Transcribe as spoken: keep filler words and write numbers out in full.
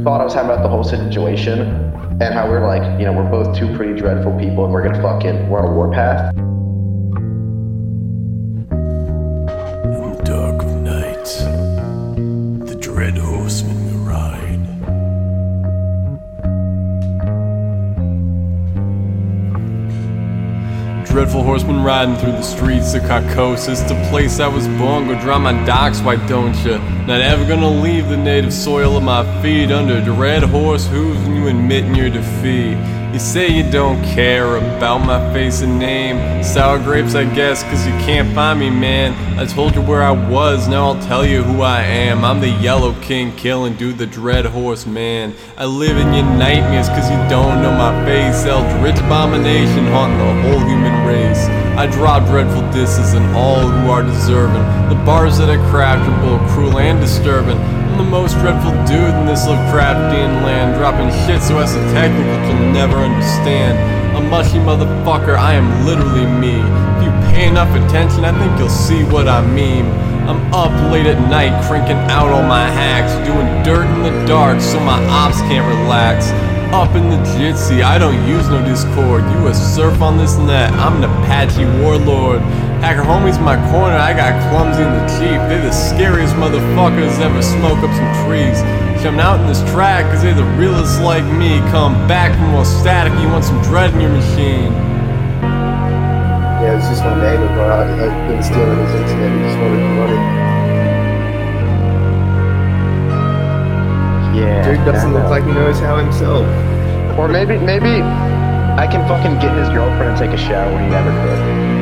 thought I was talking about the whole situation and how we're like, you know, we're both two pretty dreadful people and we're gonna fucking, we're on a warpath. In the dark of night, the dread horsemen will ride. Dreadful horsemen riding through the streets of Carcosa. The place I was born, go dry my docks, why don't ya? Not ever gonna leave the native soil of my feet under dread horse hooves when you admit your defeat. You say you don't care about my face and name. Sour grapes, I guess, cause you can't find me, man. I told you where I was, now I'll tell you who I am. I'm the Yellow King, killing dude, the dread horse man. I live in your nightmares cause you don't know my face. Eldritch abomination haunting the whole human race. I draw dreadful disses on all who are deserving. The bars that I craft are both cruel and disturbing. I'm the most dreadful dude in this Lovecraftian land, dropping shit so as a technical you'll never understand. A mushy motherfucker, I am literally me. If you pay enough attention, I think you'll see what I mean. I'm up late at night, cranking out all my hacks, doing dirt in the dark so my ops can't relax. Up in the Jitsi, I don't use no Discord. You a surf on this net, I'm an Apache warlord. Hacker homies in my corner, I got Clumsy and the Chief. They the scariest motherfuckers ever smoke up some trees. Jumping out in this track cause they the realest like me. Come back from more static, you want some dread in your machine. Yeah, it was just one neighbor, bro. I, I've been stealing his internet, he just wanted to run it. Yeah. Dude doesn't look like he knows how himself. Or maybe, maybe I can fucking get his girlfriend and take a shower when he never could.